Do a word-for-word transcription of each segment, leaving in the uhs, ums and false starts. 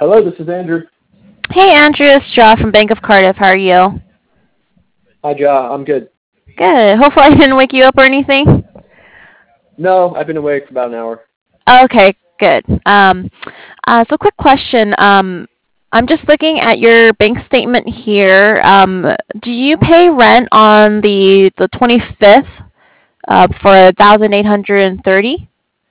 Hello, this is Andrew. Hey, Andrew, it's Jaw from Bank of Cardiff. How are you? Hi, Ja. I'm good. Good. Hopefully I didn't wake you up or anything. No, I've been awake for about an hour. Okay, good. Um, uh, so quick question. Um, I'm just looking at your bank statement here. Um, do you pay rent on the the twenty-fifth uh, for one thousand eight hundred thirty?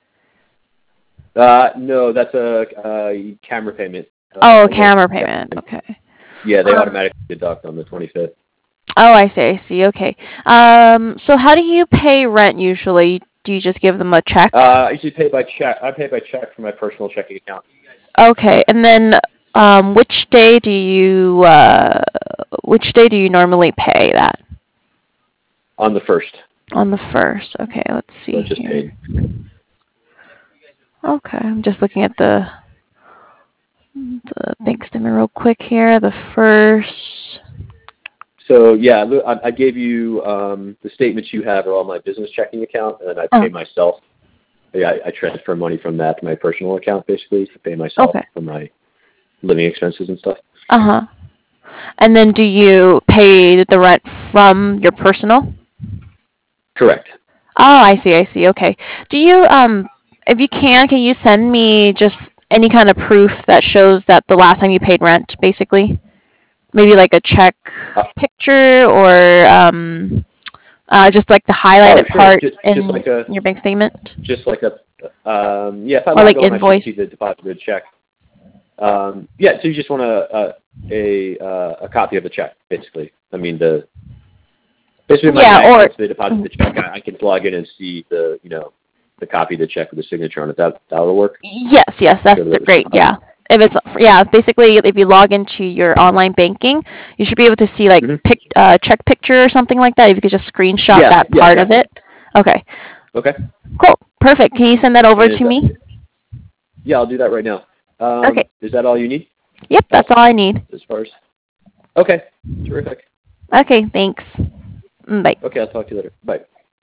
Uh, no, that's a, a camera payment. Uh, Oh, a local camera camera payment. payment. Okay. Yeah, they Um, automatically deduct on the twenty-fifth. oh, I see. I see. Okay. Um, so how do you pay rent usually? Do you just give them a check? Uh, I usually pay by check. I pay by check from my personal checking account. Okay, and then um, which day do you uh, which day do you normally pay that? On the first. On the first. Okay, let's So see it's just here. paid. Okay, I'm just looking at the the bank statement real quick here. The first. So yeah, look, I, I gave you um, the statements you have are all my business checking account, and then I Oh, pay myself. Yeah, I, I transfer money from that to my personal account basically to pay myself okay. for my living expenses and stuff. Uh huh. And then do you pay the rent from your personal? Correct. Oh, I see. I see. Okay. Do you um, if you can, can you send me just any kind of proof that shows that the last time you paid rent, basically? Maybe like a check Uh, picture or um, uh, just like the oh, highlighted sure. part Just just in like a your bank statement, just like a um, yeah. If I or log like on, I should invoice. see the deposited check. Um, yeah. So you just want a a a, uh, a copy of the check, basically. I mean the basically my Yeah, bank or once they deposit the check, I, I can log in and see the you know the copy of the check with the signature on it. That that'll work. yes, yes, that's Show that the- it was great. deposited. Yeah, if it's yeah, basically if you log into your online banking, you should be able to see like Mm-hmm. pic uh, check picture or something like that. If you could just screenshot Yeah. that Yeah. part of Exactly. it. Okay, Okay. cool, perfect. Can you send that over And is to that, me? yeah, I'll do that right now. Okay. Um, is that all you need? Yep, that's all I need. As far as okay, terrific. Okay, thanks. Mm, bye. Okay, I'll talk to you later. Bye.